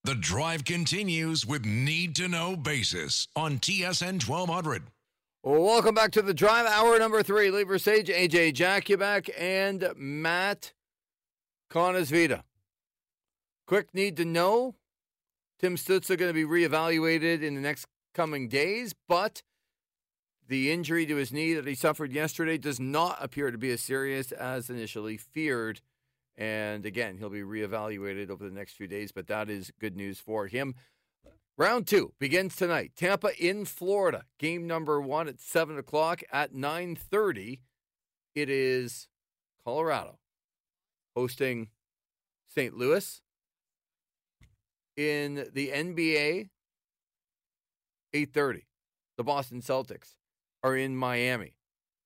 The drive continues with Need to Know Basis on TSN 1200. Welcome back to the drive, hour number 3. Lee Versage, AJ Jakuback, and Matt Conasvita. Quick need to know: Tim Stützle going to be reevaluated in the next coming days, but the injury to his knee that he suffered yesterday does not appear to be as serious as initially feared. And again, he'll be reevaluated over the next few days, but that is good news for him. Round 2 begins tonight. Tampa in Florida. Game number 1 at 7 o'clock. At 9:30, it is Colorado hosting St. Louis. In the NBA, 8:30, the Boston Celtics are in Miami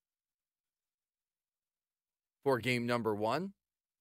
for game number 1.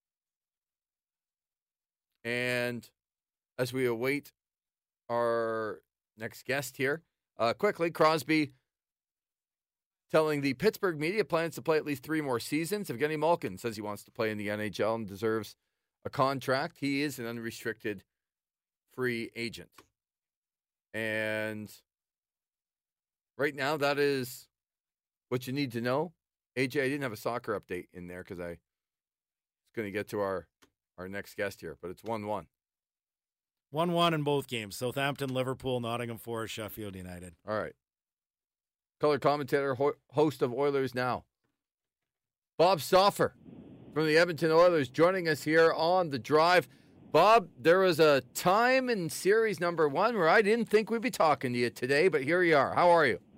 And as we await our next guest here, quickly, Crosby telling the Pittsburgh media plans to play at least 3 more seasons. Evgeny Malkin says he wants to play in the NHL and deserves a contract. He is an unrestricted free agent. And right now, that is what you need to know. AJ, I didn't have a soccer update in there because I was going to get to our next guest here, but it's 1-1. 1-1 in both games. Southampton, Liverpool, Nottingham Forest, Sheffield United. All right. Color commentator, host of Oilers Now, Bob Stauffer from the Edmonton Oilers, joining us here on the drive. Bob, there was a time in series number 1 where I didn't think we'd be talking to you today, but here you are. How are you?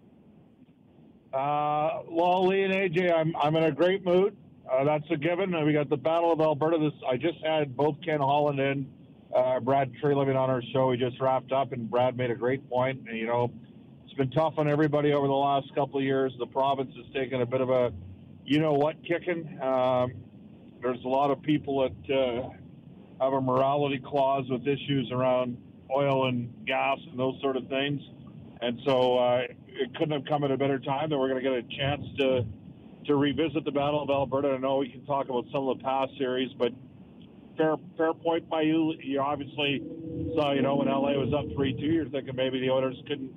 Well, Lee and AJ, I'm in a great mood. That's a given. We got the Battle of Alberta. I just had both Ken Holland and Brad Treliving on our show. We just wrapped up, and Brad made a great point. And, it's been tough on everybody over the last couple of years. The province has taken a bit of a kicking. There's a lot of people that have a morality clause with issues around oil and gas and those sort of things. And so it couldn't have come at a better time that we're going to get a chance to revisit the Battle of Alberta. I know we can talk about some of the past series, but fair point by you. You obviously saw, when LA was up 3-2, you're thinking maybe the Oilers couldn't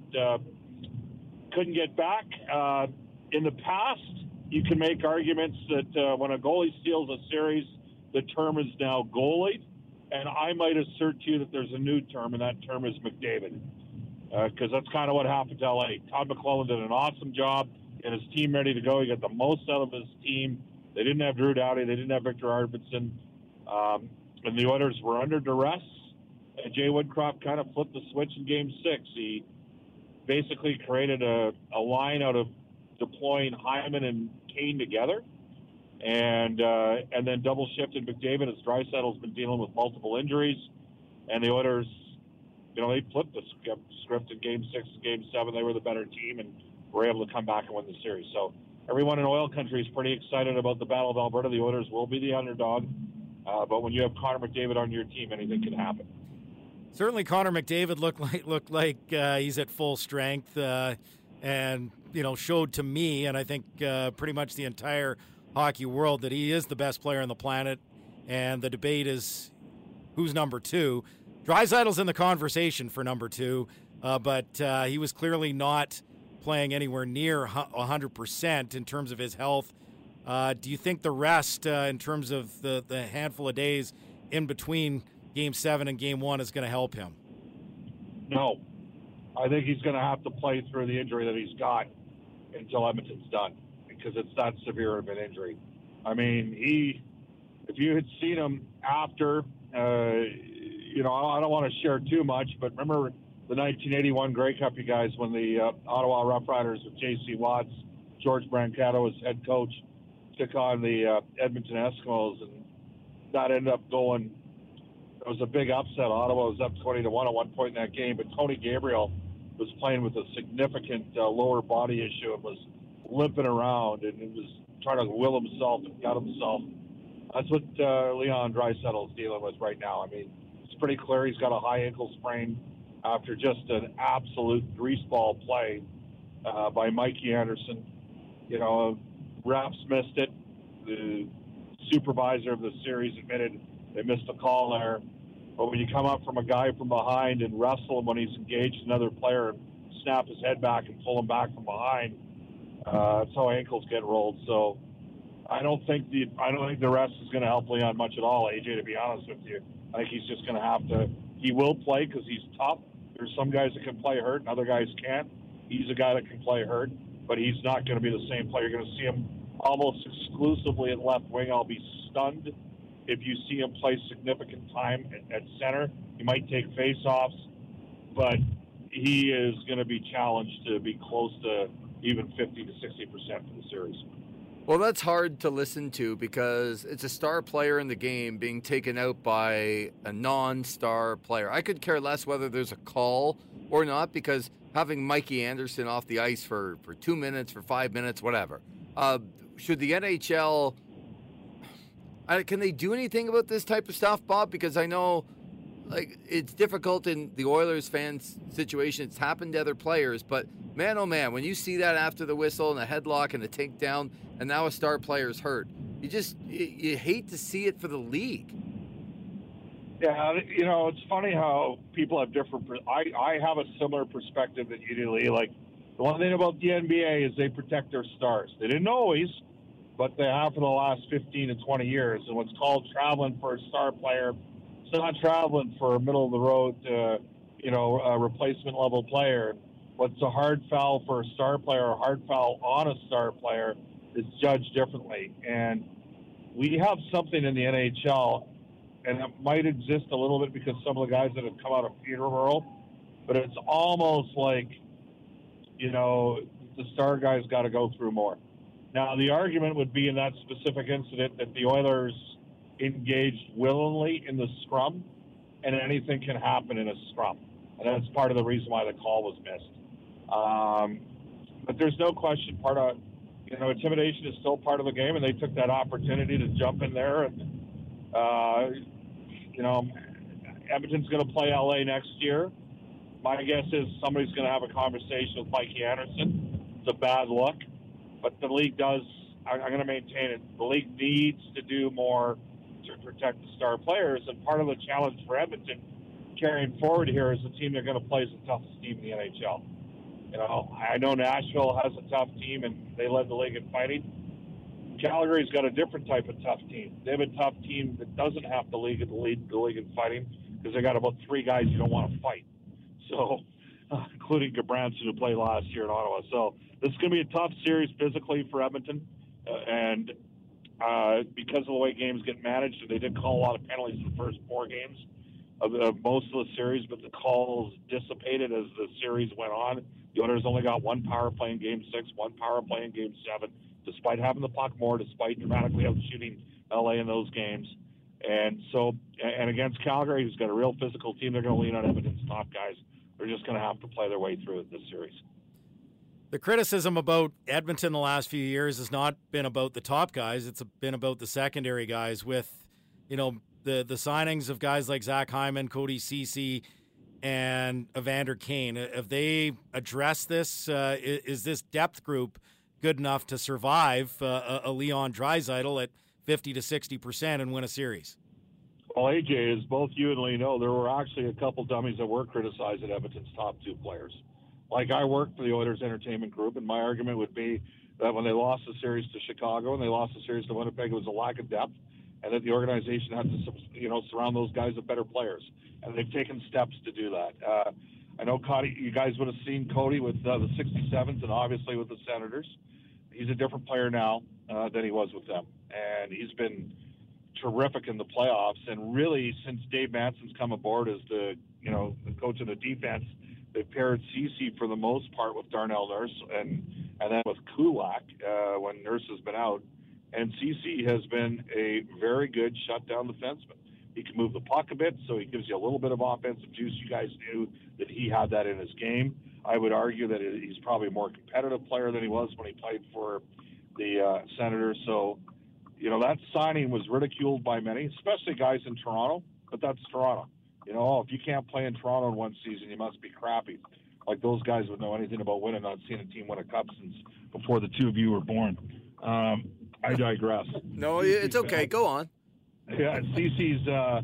get back. In the past, you can make arguments that when a goalie steals a series, the term is now goalied. And I might assert to you that there's a new term, and that term is McDavid. Because that's kind of what happened to LA. Todd McClellan did an awesome job, and his team ready to go. He got the most out of his team. They didn't have Drew Doughty. They didn't have Victor Arvidsson. And the Oilers were under duress. And Jay Woodcroft kind of flipped the switch in Game 6. He basically created a line out of deploying Hyman and Kane together. And then double shifted McDavid as Draisaitl's been dealing with multiple injuries. And the Oilers, they flipped the script in Game 6 and Game 7. They were the better team and were able to come back and win the series. So everyone in oil country is pretty excited about the Battle of Alberta. The Oilers will be the underdog. But when you have Connor McDavid on your team, anything can happen. Certainly Connor McDavid looked like he's at full strength and, showed to me, and I think pretty much the entire hockey world, that he is the best player on the planet. And the debate is who's number 2. Draisaitl's in the conversation for number 2, but he was clearly not playing anywhere near 100% in terms of his health. Do you think the rest, in terms of the handful of days in between Game 7 and Game 1, is going to help him? No. I think he's going to have to play through the injury that he's got until Edmonton's done, because it's that severe of an injury. I mean, if you had seen him after, I don't want to share too much, but remember the 1981 Grey Cup, you guys, when the Ottawa Rough Riders with J.C. Watts, George Brancato as head coach, took on the Edmonton Eskimos, and that ended up going. It was a big upset. Ottawa was up 20-1 at one point in that game, but Tony Gabriel was playing with a significant lower body issue and was limping around, and it was trying to will himself and gut himself. That's what Leon Draisaitl is dealing with right now. I mean, it's pretty clear he's got a high ankle sprain after just an absolute greaseball play by Mikey Anderson. Refs missed it. The supervisor of the series admitted they missed a call there. But when you come up from a guy from behind and wrestle him when he's engaged another player and snap his head back and pull him back from behind, that's how ankles get rolled. So I don't think the rest is going to help Leon much at all, AJ, to be honest with you. I think he's just going to have to – he will play because he's tough. There's some guys that can play hurt and other guys can't. He's a guy that can play hurt, but he's not going to be the same player. You're going to see him almost exclusively at left wing. I'll be stunned if you see him play significant time at center. He might take face-offs, but he is going to be challenged to be close to even 50 to 60% for the series. Well, that's hard to listen to because it's a star player in the game being taken out by a non-star player. I could care less whether there's a call or not because having Mikey Anderson off the ice for 2 minutes, for 5 minutes, whatever. Should the NHL, can they do anything about this type of stuff, Bob? Because I know it's difficult in the Oilers fans situation. It's happened to other players, but man, oh man, when you see that after the whistle and a headlock and a takedown and now a star player's hurt, you hate to see it for the league. Yeah, it's funny how people have different. I have a similar perspective that you do, Lee. Like, the one thing about the NBA is they protect their stars. They didn't always, but they have for the last 15 to 20 years. And what's called traveling for a star player, it's not traveling for a middle of the road, a replacement level player. What's a hard foul for a star player or a hard foul on a star player is judged differently. And we have something in the NHL, and it might exist a little bit because some of the guys that have come out of Peterborough, but it's almost like, the star guys got to go through more. Now, the argument would be in that specific incident that the Oilers engaged willingly in the scrum, and anything can happen in a scrum. And that's part of the reason why the call was missed. But there's no question intimidation is still part of the game, and they took that opportunity to jump in there. And, Edmonton's going to play LA next year. My guess is somebody's going to have a conversation with Mikey Anderson. It's a bad look. But the league I'm going to maintain it, the league needs to do more to protect the star players. And part of the challenge for Edmonton carrying forward here is the team they're going to play is the toughest team in the NHL. I know Nashville has a tough team, and they led the league in fighting. Calgary's got a different type of tough team. They have a tough team that doesn't have to lead the league in fighting because they got about 3 guys you don't want to fight. So, including Gabranson, who played last year in Ottawa. So this is going to be a tough series physically for Edmonton, and because of the way games get managed, they did call a lot of penalties in the first 4 games of most of the series, but the calls dissipated as the series went on. The Oilers only got 1 power play in Game 6, 1 power play in Game 7, despite having the puck more, despite dramatically outshooting LA in those games. And so, and against Calgary, who's got a real physical team, they're going to lean on Edmonton's top guys. They're just going to have to play their way through this series. The criticism about Edmonton the last few years has not been about the top guys. It's been about the secondary guys with, the signings of guys like Zach Hyman, Cody Ceci, and Evander Kane. Have they addressed this? Is this depth group good enough to survive a Leon Draisaitl at 50 to 60% and win a series? Well, AJ, as both you and Lee know, there were actually a couple dummies that were criticized at Edmonton's top 2 players. Like, I work for the Oilers Entertainment Group, and my argument would be that when they lost the series to Chicago and they lost the series to Winnipeg, it was a lack of depth, and that the organization had to, surround those guys with better players. And they've taken steps to do that. I know Cody, you guys would have seen Cody with the 67s and obviously with the Senators. He's a different player now than he was with them, and he's been terrific in the playoffs. And really, since Dave Manson's come aboard as the coach of the defense, they've paired Ceci for the most part with Darnell Nurse and then with Kulak when Nurse has been out. And Ceci has been a very good shutdown defenseman. He can move the puck a bit, so he gives you a little bit of offensive juice. You guys knew that he had that in his game. I would argue that he's probably a more competitive player than he was when he played for the Senators. So, that signing was ridiculed by many, especially guys in Toronto, but that's Toronto. If you can't play in Toronto in one season, you must be crappy. Like, those guys would know anything about winning, not seeing a team win a cup since before the 2 of you were born. I digress. No, it's okay. Go on. Yeah, Ceci's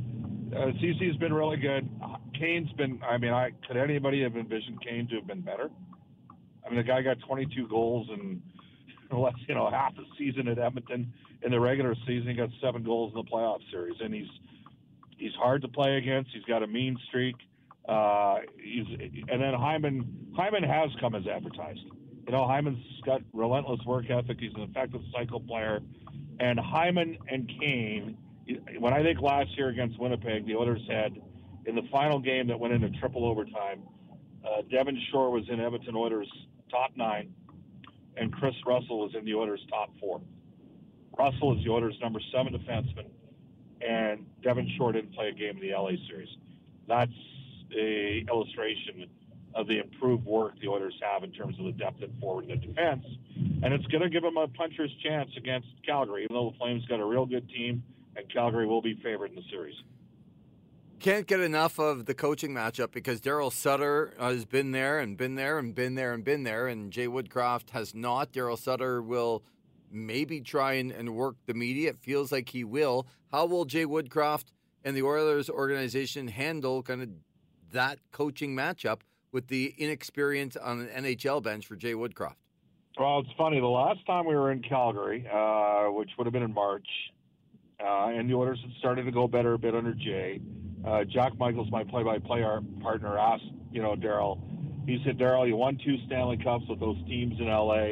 CC's been really good. Kane's been, could anybody have envisioned Kane to have been better? I mean, the guy got 22 goals in less, half a season at Edmonton. In the regular season, he got 7 goals in the playoff series, and he's hard to play against. He's got a mean streak. And then Hyman has come as advertised. Hyman's got relentless work ethic. He's an effective cycle player. And Hyman and Kane, when I think last year against Winnipeg, the Oilers had, in the final game that went into triple overtime, Devin Shore was in Edmonton Oilers' top 9, and Chris Russell was in the Oilers' top 4. Russell is the Oilers' number 7 defenseman, and Devin Shore didn't play a game in the LA series. That's a illustration of the improved work the Oilers have in terms of the depth at forward and the defense, and it's going to give them a puncher's chance against Calgary, even though the Flames got a real good team, and Calgary will be favored in the series. Can't get enough of the coaching matchup because Daryl Sutter has been there and been there and been there and been there, and Jay Woodcroft has not. Daryl Sutter will maybe try and work the media. It feels like he will. How will Jay Woodcroft and the Oilers organization handle kind of that coaching matchup with the inexperience on an NHL bench for Jay Woodcroft? Well, it's funny. The last time we were in Calgary, which would have been in March, and the Oilers had started to go better a bit under Jay, Jack Michaels, my play-by-play partner, asked, Daryl, he said, Daryl, you won 2 Stanley Cups with those teams in LA.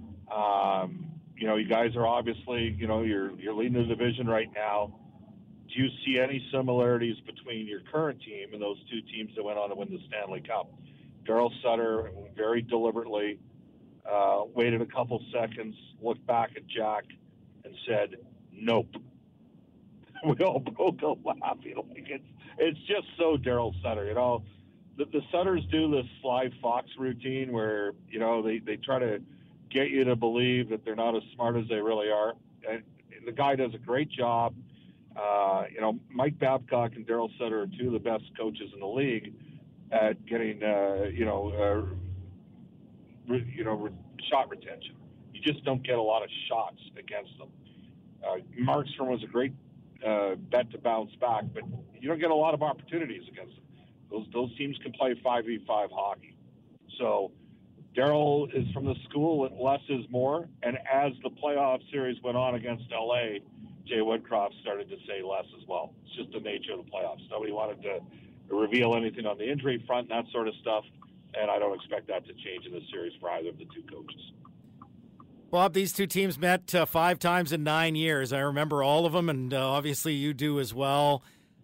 You guys are obviously, you're leading the division right now. Do you see any similarities between your current team and those 2 teams that went on to win the Stanley Cup? Daryl Sutter very deliberately waited a couple seconds, looked back at Jack, and said, nope. We all broke out laughing. It's just so Daryl Sutter. The Sutters do this Sly Fox routine where, they try to get you to believe that they're not as smart as they really are. And the guy does a great job. Mike Babcock and Daryl Sutter are 2 of the best coaches in the league at getting, shot retention. You just don't get a lot of shots against them. Markstrom was a great bet to bounce back, but you don't get a lot of opportunities against them. Those teams can play 5v5 hockey. So Daryl is from the school that less is more, and as the playoff series went on against LA, Jay Woodcroft started to say less as well. It's just the nature of the playoffs. Nobody wanted to reveal anything on the injury front and that sort of stuff, and I don't expect that to change in this series for either of the 2 coaches. Bob, these 2 teams met 5 times in 9 years. I remember all of them, and obviously you do as well.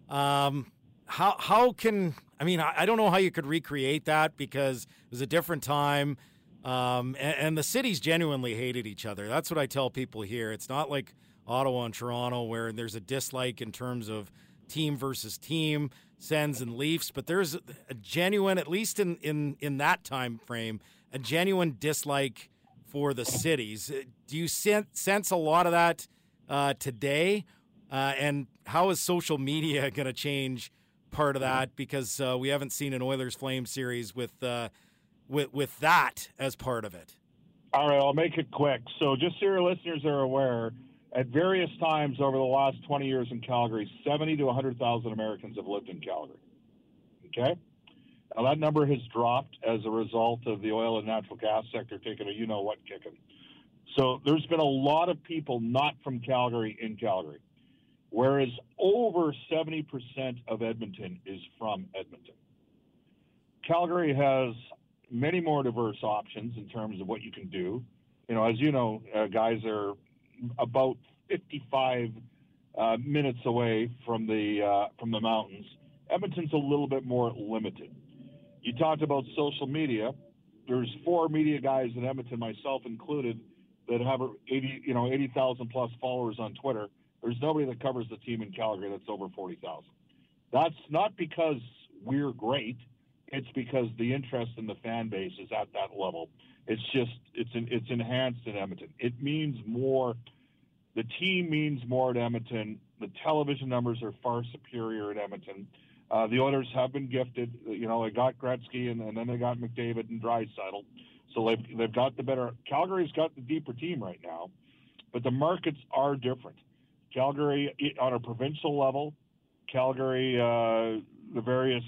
How can – I don't know how you could recreate that because it was a different time, and the cities genuinely hated each other. That's what I tell people here. It's not like Ottawa and Toronto where there's a dislike in terms of team versus team, Sens and Leafs, but there's a genuine, at least in that time frame, a genuine dislike for the cities. Do you sense a lot of that today? And how is social media going to change part of that? Because we haven't seen an Oilers-Flames series with that as part of it. All right, I'll make it quick. So just so your listeners are aware, at various times over the last 20 years in Calgary, 70 to 100,000 Americans have lived in Calgary. Okay? Now, that number has dropped as a result of the oil and natural gas sector taking a you-know-what kicking. So there's been a lot of people not from Calgary in Calgary, whereas over 70% of Edmonton is from Edmonton. Calgary has many more diverse options in terms of what you can do. As you know, guys are about 55 minutes away from the mountains. Edmonton's a little bit more limited. You talked about social media. There's 4 media guys in Edmonton, myself included, that have 80,000 plus followers on Twitter. There's nobody that covers the team in Calgary that's over 40,000. That's not because we're great. It's because the interest in the fan base is at that level. It's just it's enhanced in Edmonton. It means more. The team means more at Edmonton. The television numbers are far superior at Edmonton. The Oilers have been gifted. They got Gretzky and then they got McDavid and Draisaitl. So they've got the better. Calgary's got the deeper team right now, but the markets are different. Calgary, on a provincial level, Calgary, the various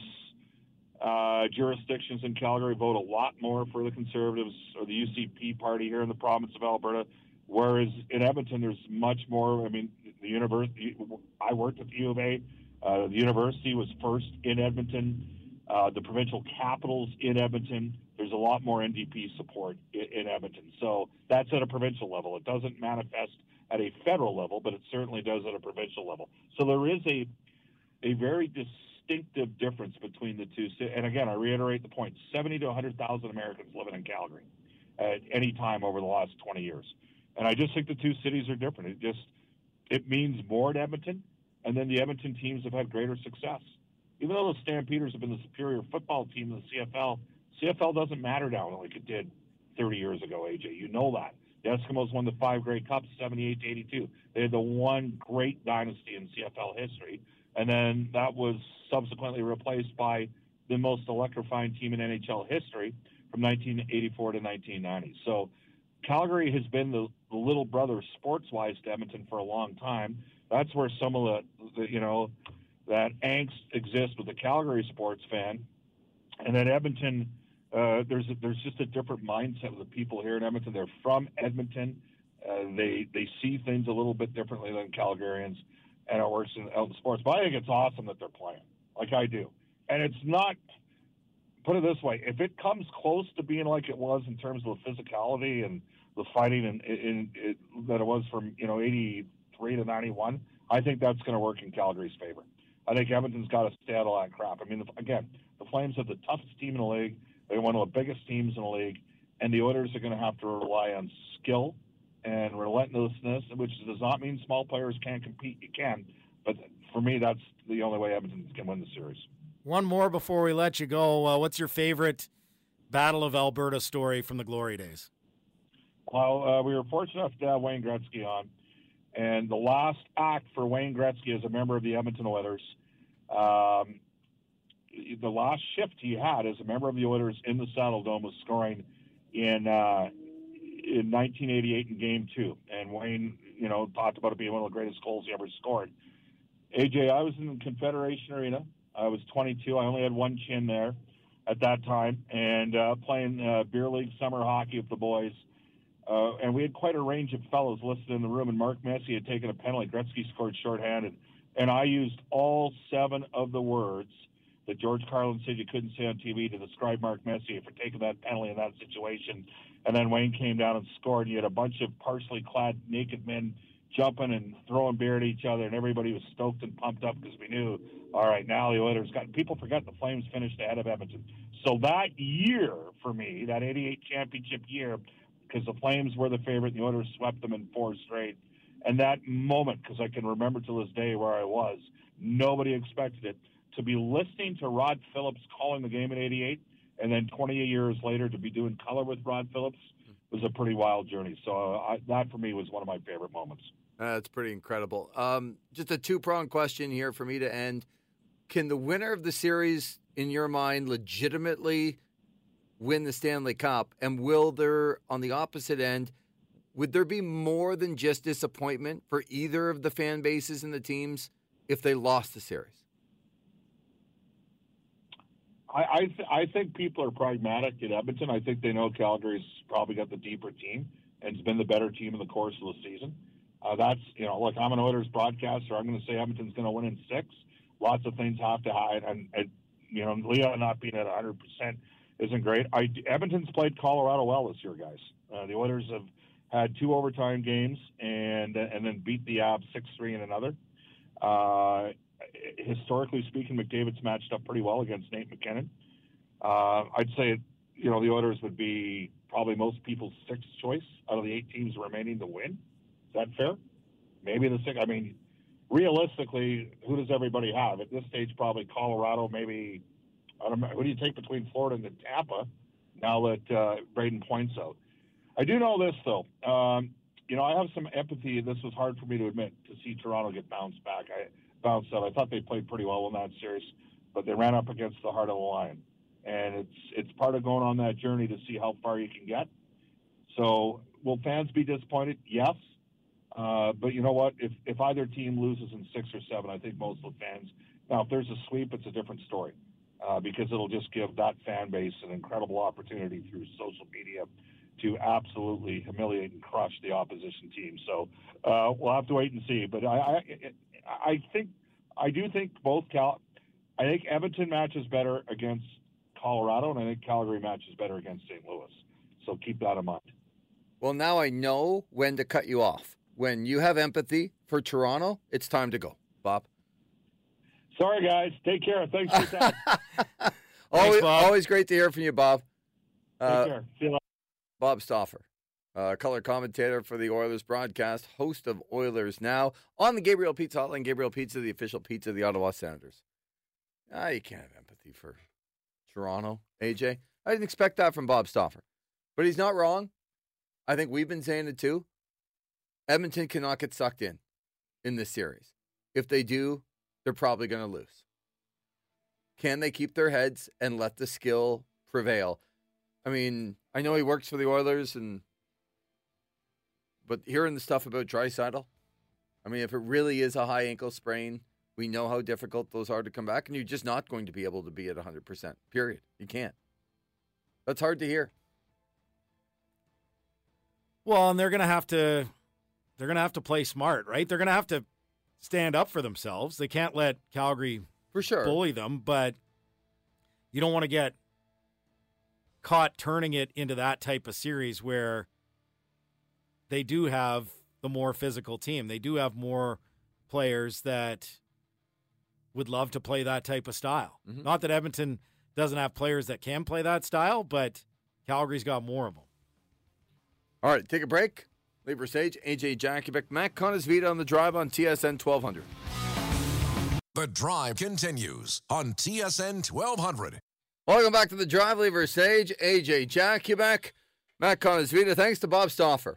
jurisdictions in Calgary vote a lot more for the Conservatives or the UCP party here in the province of Alberta, whereas in Edmonton there's much more. I mean, the university, I worked at the U of A. The university was first in Edmonton. The provincial capital's in Edmonton. There's a lot more NDP support in Edmonton. So that's at a provincial level. It doesn't manifest at a federal level, but it certainly does at a provincial level. So there is a very distinctive difference between the two. And again, I reiterate the point, 70 to 100,000 Americans living in Calgary at any time over the last 20 years. And I just think the two cities are different. It means more to Edmonton, and then the Edmonton teams have had greater success. Even though the Stampeders have been the superior football team in the CFL doesn't matter now like it did 30 years ago, AJ. You know that. The Eskimos won the 5 Grey Cups, 78 to 82. They had the one great dynasty in CFL history, and then that was subsequently replaced by the most electrifying team in NHL history from 1984 to 1990. So Calgary has been the little brother sports-wise to Edmonton for a long time. That's where some of the that angst exists with the Calgary sports fan. And then Edmonton, there's just a different mindset with the people here in Edmonton. They're from Edmonton. They see things a little bit differently than Calgarians, and it works out in sports. But I think it's awesome that they're playing, like I do. And it's not, put it this way, if it comes close to being like it was in terms of the physicality and the fighting that it was from 83 to 91, I think that's going to work in Calgary's favor. I think Edmonton's got to stay out of that crap. I mean, again, the Flames have the toughest team in the league. They're one of the biggest teams in the league, and the Oilers are going to have to rely on skill and relentlessness, which does not mean small players can't compete. You can, but for me, that's the only way Edmonton can win the series. One more before we let you go. What's your favorite Battle of Alberta story from the glory days? Well, we were fortunate enough to have Wayne Gretzky on. And the last act for Wayne Gretzky as a member of the Edmonton Oilers, the last shift he had as a member of the Oilers in the Saddledome was scoring in 1988 in Game 2. And Wayne, talked about it being one of the greatest goals he ever scored. AJ, I was in the Confederation Arena. I was 22. I only had one chin there at that time, and playing beer league summer hockey with the boys. And we had quite a range of fellows listed in the room, and Mark Messier had taken a penalty. Gretzky scored shorthanded. And I used all 7 of the words that George Carlin said you couldn't say on TV to describe Mark Messier for taking that penalty in that situation. And then Wayne came down and scored. You had a bunch of partially clad naked men jumping and throwing beer at each other, and everybody was stoked and pumped up because we knew, all right, now the Oilers got – people forget the Flames finished ahead of Edmonton. So that year for me, that 88 championship year – because the Flames were the favorite, and the Oilers swept them in 4 straight. And that moment, because I can remember to this day where I was, nobody expected it. To be listening to Rod Phillips calling the game in 88, and then 20 years later to be doing color with Rod Phillips was a pretty wild journey. So that, for me, was one of my favorite moments. That's pretty incredible. Just a 2-pronged question here for me to end. Can the winner of the series, in your mind, legitimately win the Stanley Cup? And will there, on the opposite end, would there be more than just disappointment for either of the fan bases and the teams if they lost the series? I think people are pragmatic in Edmonton. I think they know Calgary's probably got the deeper team and it's been the better team in the course of the season. That's, look, I'm an Oilers broadcaster. I'm going to say Edmonton's going to win in 6. Lots of things have to hide. And Leon not being at 100% isn't great. Edmonton's played Colorado well this year, guys. The Oilers have had 2 overtime games and then beat the Avs 6-3 in another. Historically speaking, McDavid's matched up pretty well against Nate McKinnon. I'd say, the Oilers would be probably most people's 6th choice out of the 8 teams remaining to win. Is that fair? Maybe the 6th. I mean, realistically, who does everybody have? At this stage, probably Colorado, maybe. I don't know. Who do you take between Florida and Tampa now that Braden points out? I do know this, though. I have some empathy. This was hard for me to admit, to see Toronto get bounced out. I thought they played pretty well in that series, but they ran up against the heart of the line. And it's part of going on that journey to see how far you can get. So will fans be disappointed? Yes. But you know what? If either team loses in 6 or 7, I think most of the fans Now, if there's a sweep, it's a different story because it'll just give that fan base an incredible opportunity through social media to absolutely humiliate and crush the opposition team. So we'll have to wait and see. But I do think I think Edmonton matches better against Colorado, and I think Calgary matches better against St. Louis. So keep that in mind. Well, now I know when to cut you off. When you have empathy for Toronto, it's time to go. Bob? Sorry, guys. Take care. Thanks for your time. Always, Bob. always great to hear from you, Bob. Take care. See you later. Bob Stauffer, color commentator for the Oilers broadcast, host of Oilers Now on the Gabriel Pizza Hotline. Gabriel Pizza, the official pizza of the Ottawa Senators. You can't have empathy for Toronto, AJ. I didn't expect that from Bob Stauffer. But he's not wrong. I think we've been saying it too. Edmonton cannot get sucked in this series. If they do, they're probably going to lose. Can they keep their heads and let the skill prevail? I mean, I know he works for the Oilers, but hearing the stuff about Draisaitl, I mean, if it really is a high ankle sprain, we know how difficult those are to come back, and you're just not going to be able to be at 100%, period. You can't. That's hard to hear. Well, and they're going to have to play smart, right? They're going to have to stand up for themselves. They can't let Calgary For sure. bully them, but you don't want to get caught turning it into that type of series where they do have the more physical team. They do have more players that would love to play that type of style. Mm-hmm. Not that Edmonton doesn't have players that can play that style, but Calgary's got more of them. All right, take a break. Lever Sage, AJ Jakubik, Matt Conasvita on the drive on TSN 1200. The drive continues on TSN 1200. Welcome back to the drive. Lever Sage, AJ Jakubik, Matt Conasvita. Thanks to Bob Stauffer.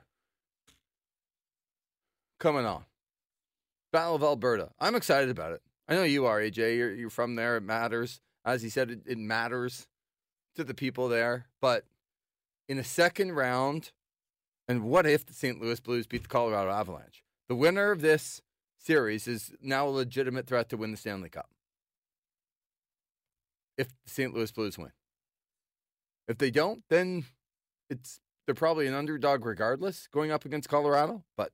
Coming on. Battle of Alberta. I'm excited about it. I know you are, AJ. You're from there. It matters. As he said, it matters to the people there. But in the second round, and what if the St. Louis Blues beat the Colorado Avalanche? The winner of this series is now a legitimate threat to win the Stanley Cup. If the St. Louis Blues win. If they don't, then they're probably an underdog regardless going up against Colorado, but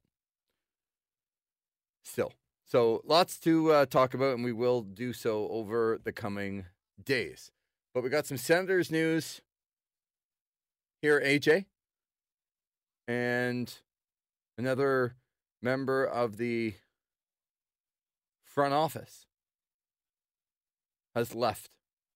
still. So lots to talk about, and we will do so over the coming days. But we got some Senators news here, AJ. And another member of the front office has left.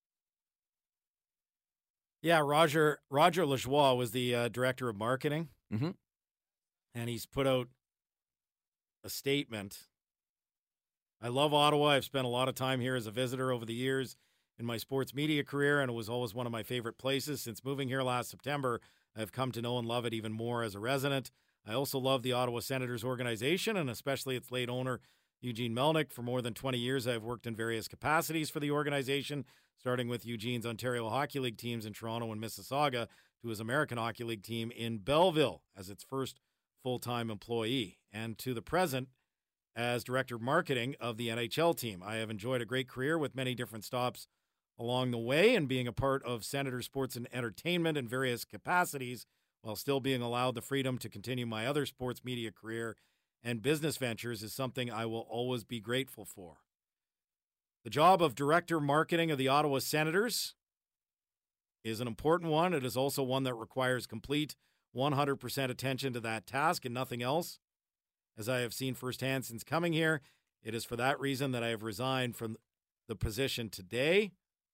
Yeah, Roger Lajoie was the director of marketing, Mm-hmm. and he's put out a statement. I love Ottawa. I've spent a lot of time here as a visitor over the years in my sports media career, and it was always one of my favorite places. Since moving here last September, I've come to know and love it even more as a resident. I also love the Ottawa Senators organization, and especially its late owner, Eugene Melnyk. For more than 20 years, I've worked in various capacities for the organization, starting with Eugene's Ontario Hockey League teams in Toronto and Mississauga to his American Hockey League team in Belleville as its first full-time employee, and to the present as Director of Marketing of the NHL team. I have enjoyed a great career with many different stops along the way, and being a part of Senator Sports and Entertainment in various capacities while still being allowed the freedom to continue my other sports media career and business ventures is something I will always be grateful for. The job of Director of Marketing of the Ottawa Senators is an important one. It is also one that requires complete 100% attention to that task and nothing else. As I have seen firsthand since coming here, it is for that reason that I have resigned from the position today.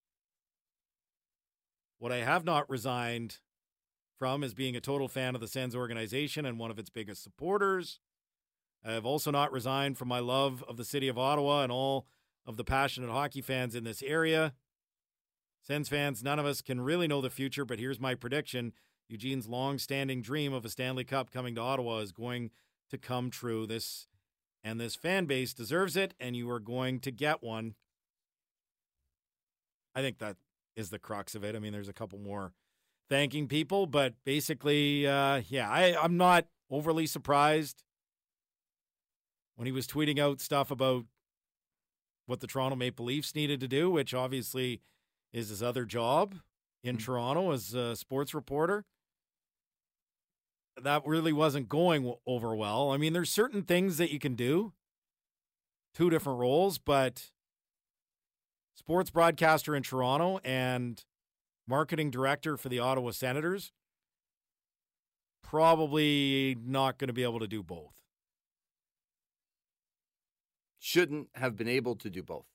What I have not resigned from is being a total fan of the Sens organization and one of its biggest supporters. I have also not resigned from my love of the city of Ottawa and all of the passionate hockey fans in this area. Sens fans, none of us can really know the future, but here's my prediction. Eugene's long-standing dream of a Stanley Cup coming to Ottawa is going to come true. This fan base deserves it, and you are going to get one. I think that is the crux of it. I mean, there's a couple more thanking people, but basically, I'm not overly surprised when he was tweeting out stuff about what the Toronto Maple Leafs needed to do, which obviously is his other job in Toronto as a sports reporter. That really wasn't going over well. I mean, there's certain things that you can do, 2 different roles, but sports broadcaster in Toronto and marketing director for the Ottawa Senators, probably not going to be able to do both. Shouldn't have been able to do both,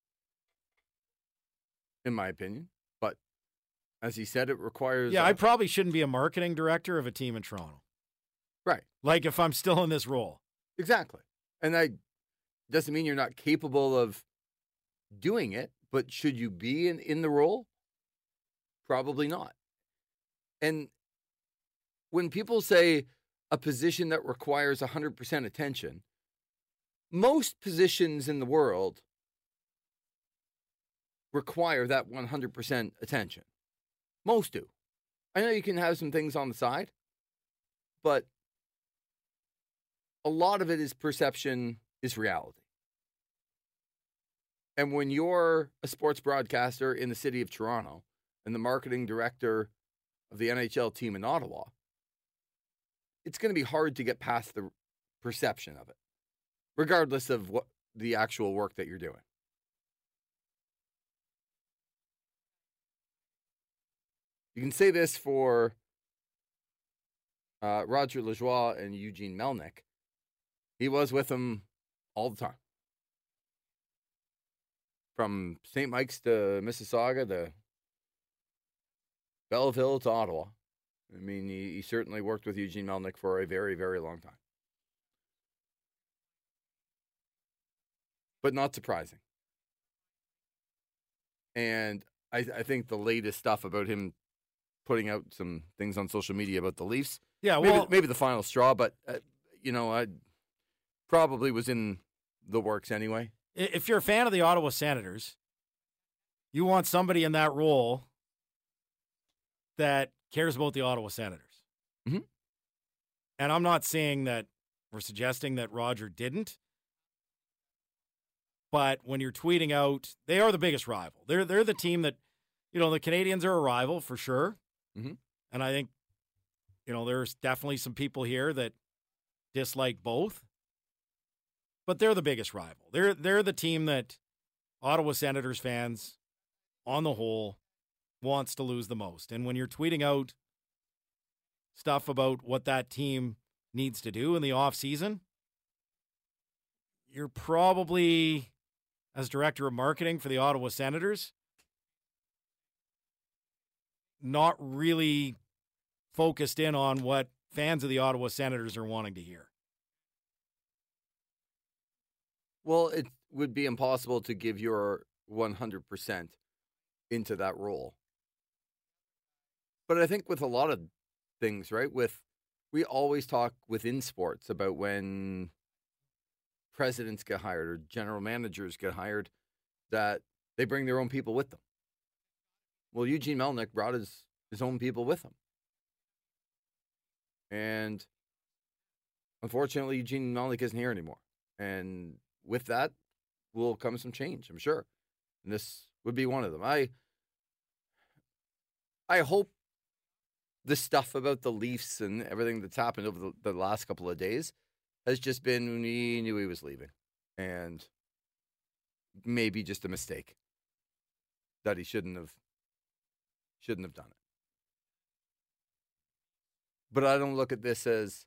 in my opinion. But as he said, it requires... Yeah, I probably shouldn't be a marketing director of a team in Toronto. Right. Like if I'm still in this role. Exactly. And that doesn't mean you're not capable of doing it, but should you be in the role? Probably not. And when people say a position that requires 100% attention, most positions in the world require that 100% attention. Most do. I know you can have some things on the side, but a lot of it is perception, is reality. And when you're a sports broadcaster in the city of Toronto and the marketing director of the NHL team in Ottawa, it's going to be hard to get past the perception of it, regardless of what the actual work that you're doing. You can say this for Roger Lajoie and Eugene Melnyk. He was with them all the time. From St. Mike's to Mississauga to Belleville to Ottawa. I mean, he certainly worked with Eugene Melnyk for a very, very long time. But not surprising. And I think the latest stuff about him putting out some things on social media about the Leafs, Yeah, well, maybe the final straw, but, I probably was in the works anyway. if you're a fan of the Ottawa Senators, you want somebody in that role that cares about the Ottawa Senators. Mhm. And I'm not saying that we're suggesting that Roger didn't, but when you're tweeting out, they are the biggest rival. They're the team that, the Canadians are a rival for sure. Mhm. And I think, there's definitely some people here that dislike both. But they're the biggest rival. They're the team that Ottawa Senators fans, on the whole, wants to lose the most. And when you're tweeting out stuff about what that team needs to do in the offseason, you're probably, as director of marketing for the Ottawa Senators, not really focused in on what fans of the Ottawa Senators are wanting to hear. Well, it would be impossible to give your 100% into that role. But I think with a lot of things, right, we always talk within sports about when presidents get hired or general managers get hired, that they bring their own people with them. Well, Eugene Melnyk brought his own people with him. And unfortunately, Eugene Melnyk isn't here anymore. And with that will come some change, I'm sure. And this would be one of them. I hope the stuff about the Leafs and everything that's happened over the last couple of days has just been when he knew he was leaving. And maybe just a mistake. That he shouldn't have done it. But I don't look at this as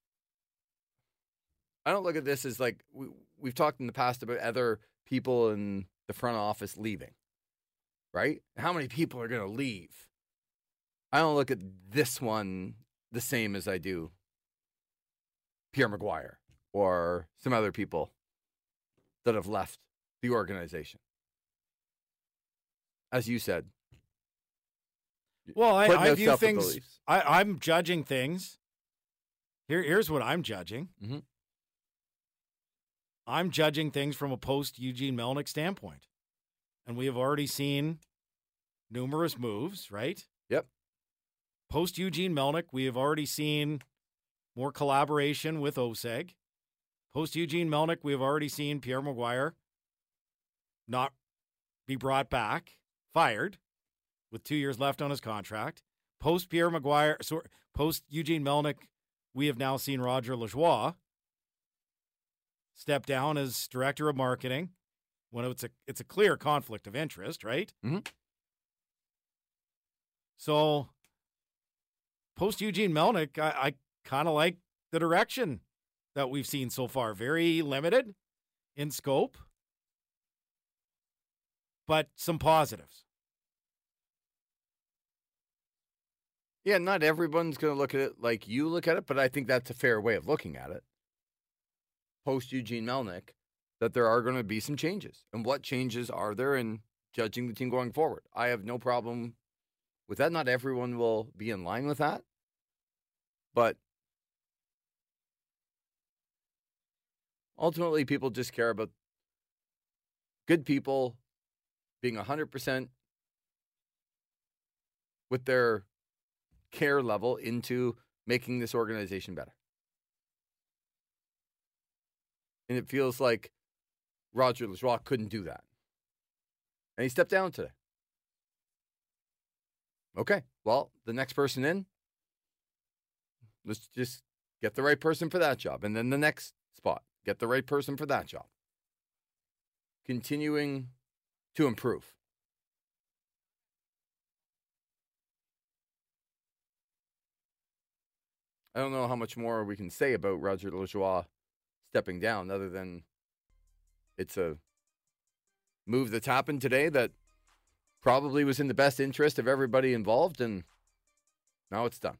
like we've talked in the past about other people in the front office leaving, right? How many people are going to leave? I don't look at this one the same as I do Pierre McGuire or some other people that have left the organization. As you said. Well, I view stuff with the things. Leafs. I'm judging things. Here's what I'm judging. Mhm. I'm judging things from a post-Eugene Melnyk standpoint. And we have already seen numerous moves, right? Yep. Post-Eugene Melnyk, we have already seen more collaboration with OSEG. Post-Eugene Melnyk, we have already seen Pierre McGuire not be brought back, fired, with 2 years left on his contract. Post Pierre Maguire, post Eugene Melnyk, we have now seen Roger Lajoie step down as director of marketing when it's a clear conflict of interest, right? Mm-hmm. So post Eugene Melnyk, I kind of like the direction that we've seen so far. Very limited in scope, but some positives. Yeah, not everyone's going to look at it like you look at it, but I think that's a fair way of looking at it. Post Eugene Melnyk, that there are going to be some changes. And what changes are there in judging the team going forward? I have no problem with that. Not everyone will be in line with that. But ultimately, people just care about good people being 100% with their care level into making this organization better. And it feels like Roger Lajoie couldn't do that. And he stepped down today. Okay, well, the next person in, let's just get the right person for that job. And then the next spot, get the right person for that job. Continuing to improve. I don't know how much more we can say about Roger Lajoie stepping down other than it's a move that's happened today that probably was in the best interest of everybody involved, and now it's done.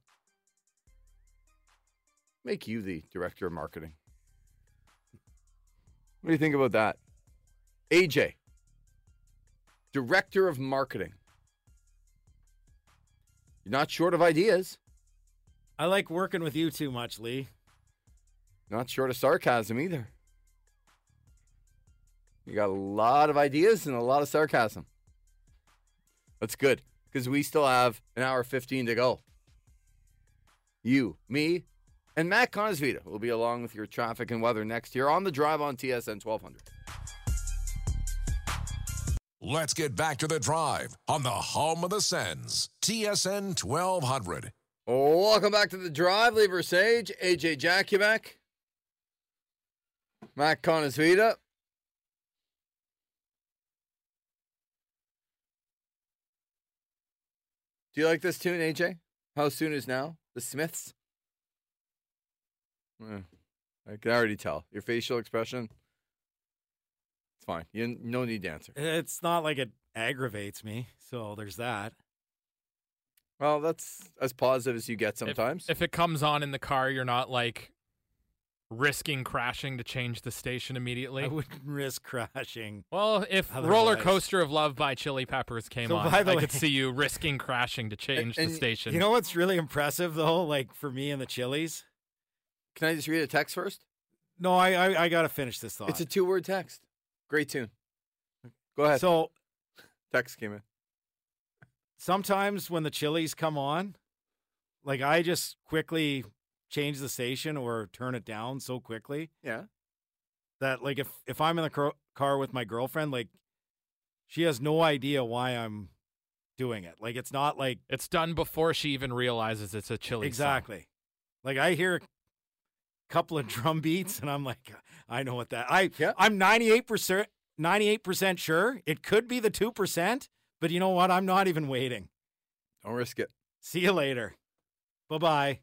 Make you the director of marketing. What do you think about that? AJ, director of marketing. You're not short of ideas. I like working with you too much, Lee. Not short of sarcasm either. You got a lot of ideas and a lot of sarcasm. That's good, because we still have an hour 15 to go. You, me, and Matt Conisvita will be along with your traffic and weather next year on The Drive on TSN 1200. Let's get back to The Drive on the home of the Sens, TSN 1200. Welcome back to The Drive. Lee Versage, AJ Jakubek, Matt Conisvita. Do you like this tune, AJ? How Soon Is Now? The Smiths? I can already tell. Your facial expression. It's fine. No need to answer. It's not like it aggravates me, so there's that. Well, that's as positive as you get sometimes. If it comes on in the car, you're not like risking crashing to change the station immediately. I wouldn't risk crashing. Well, if Otherwise. Roller Coaster of Love by Chili Peppers came on, by the I way- could see you risking crashing to change the station. You know what's really impressive, though, like for me and the Chili's? Can I just read a text first? No, I got to finish this thought. It's a 2-word text. Great tune. Go ahead. So Text came in. sometimes when the Chili's come on, like I just quickly change the station or turn it down so quickly Yeah. that like if I'm in the car with my girlfriend, like she has no idea why I'm doing it. Like it's not like it's done before she even realizes it's a Chili song. exactly. Like I hear a couple of drum beats and I'm like, I know what that. I'm 98% sure it could be the 2%, but you know what? I'm not even waiting. Don't risk it. See you later. Bye-bye.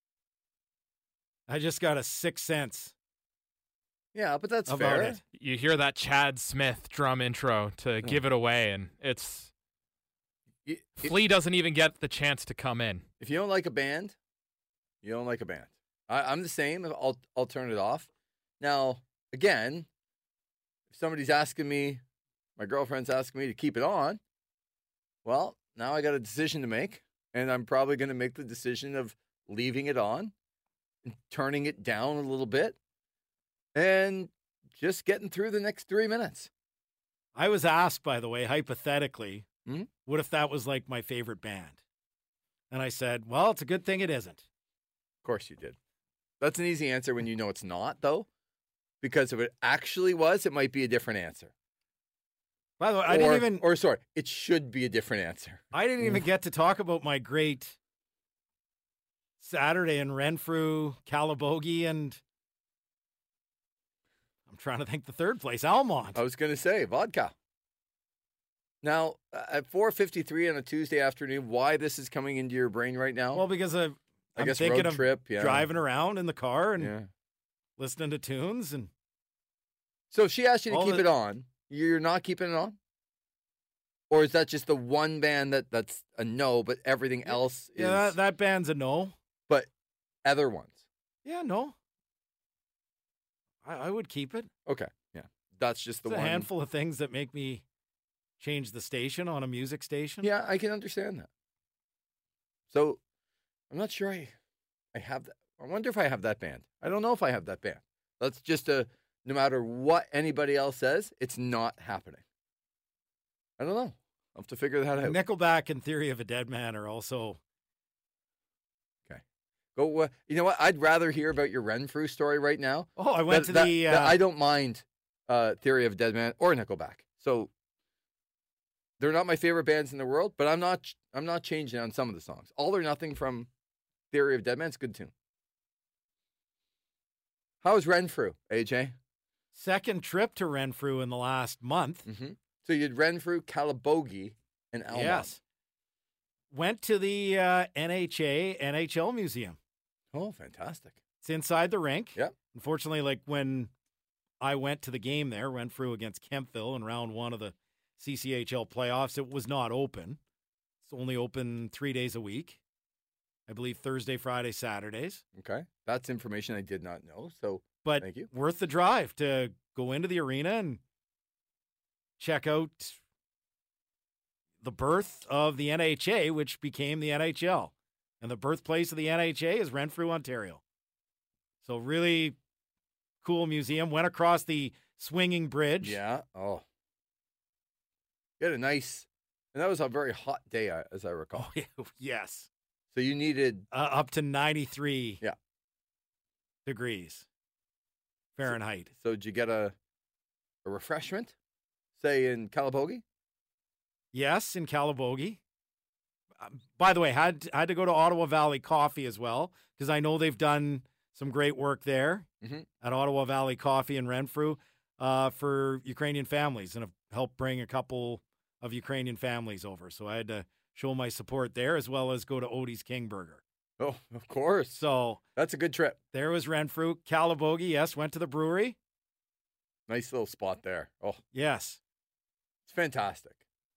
I just got a 6 cents Yeah, but that's about fair. it. You hear that Chad Smith drum intro to give it away, and it's Flea doesn't even get the chance to come in. If you don't like a band, you don't like a band. I'm the same. I'll turn it off. Now, again, if somebody's asking me, my girlfriend's asking me to keep it on, well, now I got a decision to make, and I'm probably going to make the decision of leaving it on and turning it down a little bit and just getting through the next 3 minutes. I was asked, by the way, hypothetically, Mhm. what if that was like my favorite band? And I said, well, it's a good thing it isn't. Of course you did. That's an easy answer when you know it's not, though, because if it actually was, it might be a different answer. By the way, it should be a different answer. I didn't even get to talk about my great Saturday in Renfrew, Calabogie, and I'm trying to think the third place, Almont. I was going to say vodka. Now, at 4:53 on a Tuesday afternoon, why this is coming into your brain right now? Well, because I'm guess thinking road of trip, yeah. driving around in the car and listening to tunes. And so if she asked you to keep it on, you're not keeping it on? Or is that just the one band that's a no, but everything else is... Yeah, that band's a no. But other ones? Yeah, no. I would keep it. Okay, yeah. That's just It's a handful of things that make me change the station on a music station. Yeah, I can understand that. So, I'm not sure I have that. I wonder if I have that band. I don't know if I have that band. That's just no matter what anybody else says, it's not happening. I don't know. I'll have to figure that out. Nickelback and Theory of a Dead Man are also... Okay. Go. You know what? I'd rather hear about your Renfrew story right now. Oh, I went to I don't mind Theory of a Dead Man or Nickelback. So they're not my favorite bands in the world, but I'm not changing on some of the songs. All or Nothing from Theory of Dead Man's a good tune. How's Renfrew, AJ? Second trip to Renfrew in the last month. Mm-hmm. So you had Renfrew, Calabogie, and Almont. Yes. Went to the NHL Museum. Oh, fantastic. It's inside the rink. Yep. Unfortunately, like when I went to the game there, Renfrew against Kempville in round 1 of the CCHL playoffs, it was not open. It's only open 3 days a week. I believe Thursday, Friday, Saturdays. Okay. That's information I did not know. So but thank you. Worth the drive to go into the arena and check out the birth of the NHA, which became the NHL. And the birthplace of the NHA is Renfrew, Ontario. So really cool museum. Went across the swinging bridge. Yeah. Oh. You had a nice, and that was a very hot day, as I recall. Oh, yes. So you needed... up to 93 degrees Fahrenheit. So did you get a refreshment, say, in Calabogie? Yes, in Calabogie. By the way, had to go to Ottawa Valley Coffee as well, because I know they've done some great work there at Ottawa Valley Coffee in Renfrew for Ukrainian families, and have helped bring a couple of Ukrainian families over. So I had to show my support there, as well as go to Odie's King Burger. Oh, of course. So that's a good trip. There was Renfrew. Calabogie, yes, went to the brewery. Nice little spot there. Oh, yes. It's fantastic.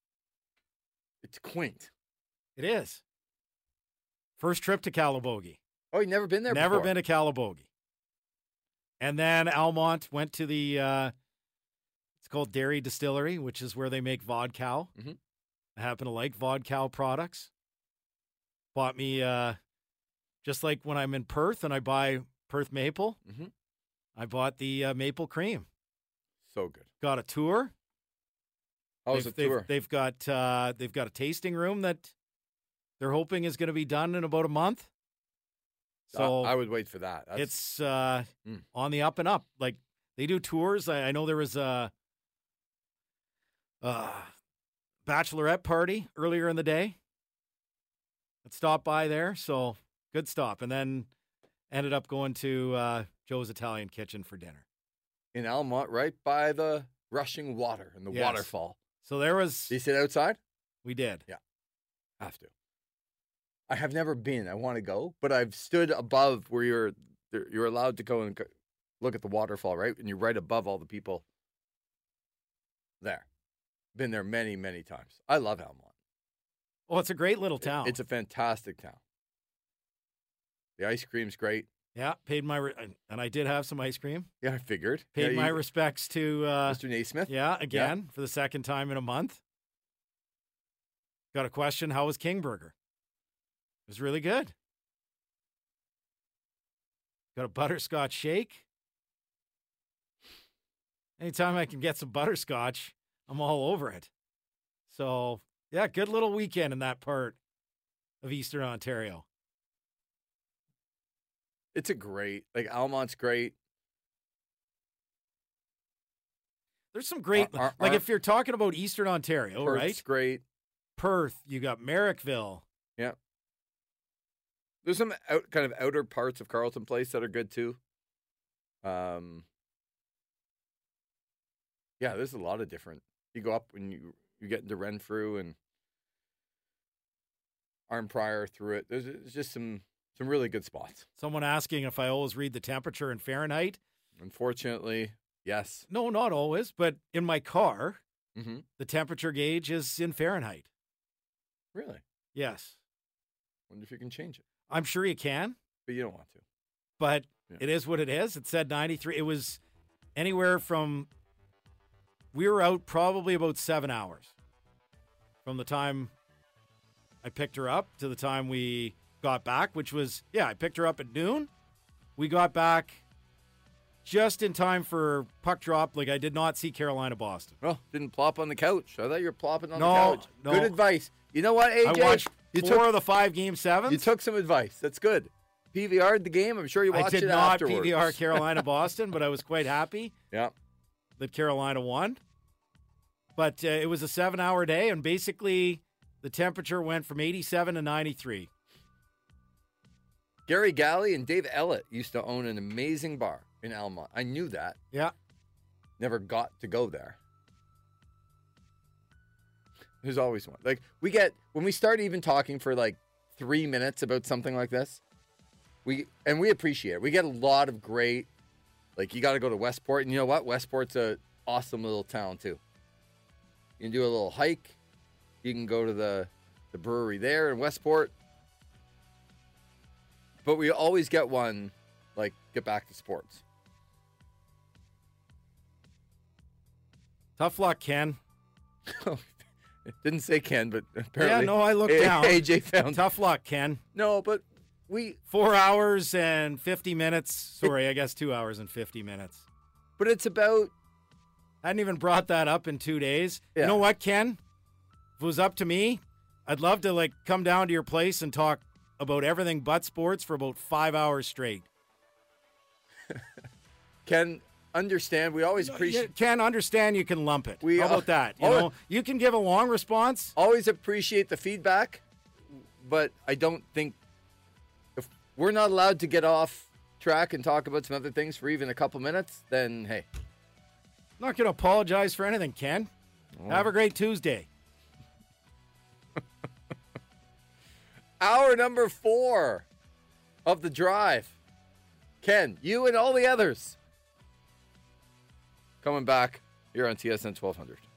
It's quaint. It is. First trip to Calabogie. Oh, you've never been there Never before? been to Calabogie. And then Almont, went to the, it's called Dairy Distillery, which is where they make Vodcow. Mm-hmm. I happen to like Vodcow products. Bought me, just like when I'm in Perth and I buy Perth Maple, I bought the maple cream. So good. Got a tour. How was the tour? They've got a tasting room that they're hoping is going to be done in about a month. So I would wait for that. It's on the up and up. Like, they do tours. I know there was a bachelorette party earlier in the day. Let's stop by there. So good stop. And then ended up going to Joe's Italian Kitchen for dinner. In Almont, right by the rushing water and the waterfall. So there was... Did you sit outside? We did. Yeah. Have to. I have never been. I want to go, but I've stood above where you're allowed to go and look at the waterfall, right? And you're right above all the people there. Been there many, many times. I love Almont. Well, it's a great little town. It's a fantastic town. The ice cream's great. Yeah, paid and I did have some ice cream. Yeah, I figured. Paid my respects to Mr. Naismith. Yeah, again, for the second time in a month. Got a question, how was King Burger? It was really good. Got a butterscotch shake. Anytime I can get some butterscotch, I'm all over it. So, yeah, good little weekend in that part of Eastern Ontario. It's a great, Almont's great. There's some great, like if you're talking about Eastern Ontario, Perth's right? great. Perth, you got Merrickville. Yeah. There's some kind of outer parts of Carleton Place that are good too. Yeah, there's a lot of different. You go up when you get into Renfrew and Arnprior through it. There's just some really good spots. Someone asking if I always read the temperature in Fahrenheit. Unfortunately, yes. No, not always, but in my car, Mm-hmm. the temperature gauge is in Fahrenheit. Really? Yes. Wonder if you can change it. I'm sure you can, But you don't want to. but Yeah. it is what it is. It said 93. It was anywhere from, we were out probably about 7 hours from the time I picked her up to the time we got back, which was, I picked her up at noon. We got back just in time for puck drop. Like, I did not see Carolina-Boston. Well, didn't plop on the couch. I thought you were plopping on the No, couch. no. Good advice. You know what, AJ? I watched you four of the 5 Game 7s. You took some advice. That's good. PVR'd the game. I'm sure you watched I did it not afterwards. PVR Carolina-Boston, but I was quite happy Yeah. that Carolina won. But it was a 7-hour day, and basically the temperature went from 87 to 93. Gary Galley and Dave Ellett used to own an amazing bar in Almont. I knew that. Yeah. Never got to go there. There's always one. Like, when we start even talking for like 3 minutes about something like this, we appreciate it. We get a lot of great, like, you got to go to Westport. And you know what? Westport's a awesome little town too. You can do a little hike. You can go to the brewery there in Westport. But we always get one, like, get back to sports. Tough luck, Ken. It didn't say Ken, but apparently. Yeah, no, I looked down. AJ found. Tough luck, Ken. No, but we. 4 hours and 50 minutes. Sorry, I guess 2 hours and 50 minutes. But it's about. Hadn't even brought that up in 2 days. Yeah. You know what, Ken? If it was up to me, I'd love to, like, come down to your place and talk about everything but sports for about 5 hours straight. Ken, understand. We always appreciate. Ken, understand you can lump it. We, How about that? You know, you can give a long response. Always appreciate the feedback, but I don't think if we're not allowed to get off track and talk about some other things for even a couple minutes, then hey. I'm not going to apologize for anything, Ken. Have a great Tuesday. Hour number 4 of the drive. Ken, you and all the others. Coming back here on TSN 1200.